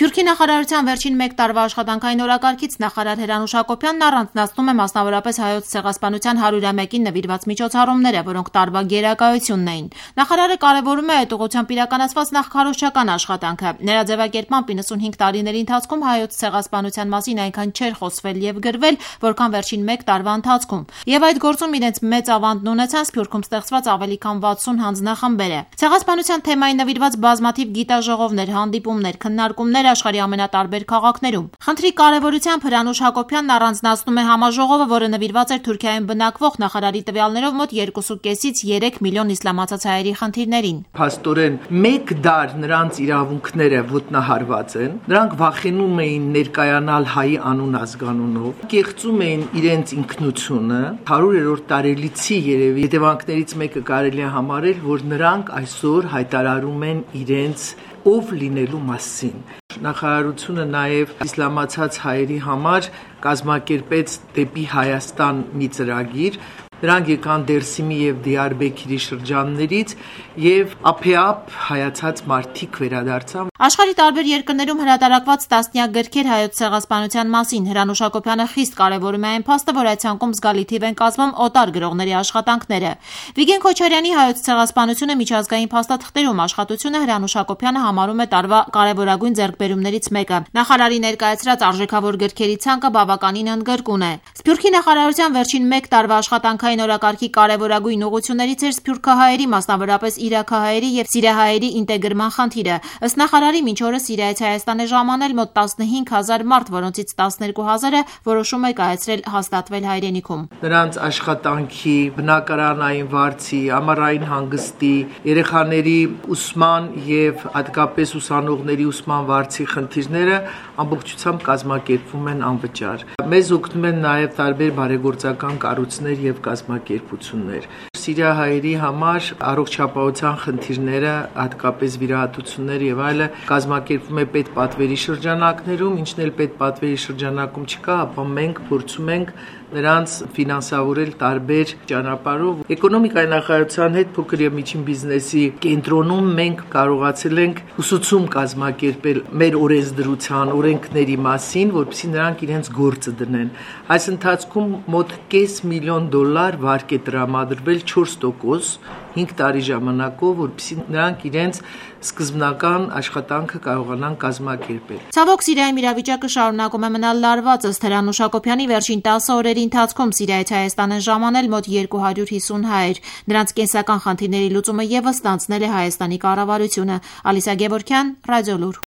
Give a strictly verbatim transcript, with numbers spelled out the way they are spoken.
Սփյուռքի նախարարության վերջին մեկ տարվա աշխատանքային օրակարգից նախարար Հրանուշ Հակոբյանն առանձնացնում է մասնավորապես Հայոց ցեղասպանության հարյուրամեկին նվիրված միջոցառումները, որոնք տարվա գերակայությունն էին։ Նախարարը կարևորում է այդ ուղղությամբ իրականացված նախքարոզչական աշխատանքը։ Նրա ձևակերպմամբ իննսունհինգ տարիների ընթացքում Հայոց ցեղասպանության մասին այնքան չէր խոսվել եւ գրվել, որքան վերջին մեկ տարվա ընթացքում։ Եվ այդ գործում իրենց մեծ ավանդն ունեցան Սփյուռքում ստեղծված ավելի քան վաթսուն հանձնախմբերը։ Ցեղասպանության թեմային նվիրված բազմաթիվ գիտաժողովներ, հանդիպումներ, քննարկումներ աշխարհի ամենատարբեր քաղաքներում։ Խնդրի կարևորությամբ Հրանուշ Հակոբյանն առանձնացնում է համաժողովը, որը նվիրված էր Թուրքիայում բնակվող նախարարի տվյալներով մոտ երկու կեսից երեք միլիոն իսլամացած հայերի խնդիրներին։ Փաստորեն մեկ դար նրանց իրավունքները ոտնահարված են, նրանք վախենում էին ներկայանալ հայի անուն ազգանունով, կեղծում էին իրենց ինքնությունը, հարյուրերորդ տարելիցի երևի հետևանքներից մեկը կարելի է համարել, որ նրանք այսօր հայտարարում են իրենց ով լինելու մասին։ Նախարարությունը նաև իսլամացած հայերի համար կազմակերպեց դեպի Հայաստան մի ծրագիր։ Նրանք եկան Դերսիմի եւ Դիարբեքիրի շրջաններից եւ ափեապ հայացած մարդիկ վերադարձան։ Աշխարհի տարբեր երկրներում հրատարակված տասնյակ գրքեր Հայոց ցեղասպանության մասին։ Հրանուշ Հակոբյանը խիստ կարևորում է այն փաստը, որ այդ ցանկում զգալի թիվ են կազմում օտար գրողների աշխատանքները։ Վիգեն Քոչարյանի Հայոց ցեղասպանությունը միջազգային փաստաթղթերում աշխատությունը Հրանուշ Հակոբյանը համարում է տարվա կարևորագույն ձեռքբերումներից մեկը։ Նախարարի ներկայացրած արժեքավոր գրքերի ցանկը բավականին ընդգրկուն է։ Սփյուռքի նախարարության վերջին մեկ տարվա աշխատանքային օրակարգի կարևորագույն ուղղություններից էր սփյուռքահայերի, մասնավորապես իրաքահայերի եւ սիրիահայերի ինտեգրման խնդիրը։ Ըստ նախարարի մինչ օրս Սիրիայից Հայաստան է ժամանել մոտ տասնհինգ հազար մարդ, որոնցից տասներկու հազարը որոշում է կայացրել հաստատվել հայրենիքում։ Նրանց աշխատանքի, բնակարանային վարձի, ամառային հանգստի, երեխաների ուսման եւ հատկապես ուսանողների ուսման վարձի խնդիրները ամբողջությամբ կազմակերպվում են անվճար։ Մեզ օգնում են նաեւ տարբեր բարեգործական կառույցներ եւ կազմակերպություններ։ Սիրիահայերի համար առողջապահության խնդիրները, հատկապես վիրահատություններ եւ այլը կազմակերպվում է պետպատվերի շրջանակներում, ինչն էլ պետպատվերի շրջանակում չկա, ապա մենք փորձում ենք նրանց ֆինանսավորել տարբեր ճանապարհով։ Էկոնոմիկայի նախարարության հետ փոքր եւ միջին բիզնեսի կենտրոնում մենք կարողացել ենք ուսուցում կազմակերպել մեր օրենսդրության, օրենքների մասին, որպեսզի նրանք իրենց գործը դնեն։ Այս ընթացքում մոտ կես միլիոն դոլար վարկ է տրամադրվել չորս տոկոս հինգ տարի ժամանակով, որպեսզի նրանք իրենց սկզբնական աշխատանքը կարողանան կազմակերպել։ Ցավոք Սիրիայում իրավիճակը շարունակում է մնալ լարված։ Ըստ Հրանուշ Հակոբյանի վերջին տասը օրերի ընթացքում Սիրիայից Հայաստան են ժամանել մոտ երկու հարյուր հիսուն հայեր։ Նրանց կենսական խնդիրների լուծումը եւս ստանձնել է Հայաստանի կառավարությունը։ Ալիսա Գևորգյան, Ռադիոլուր։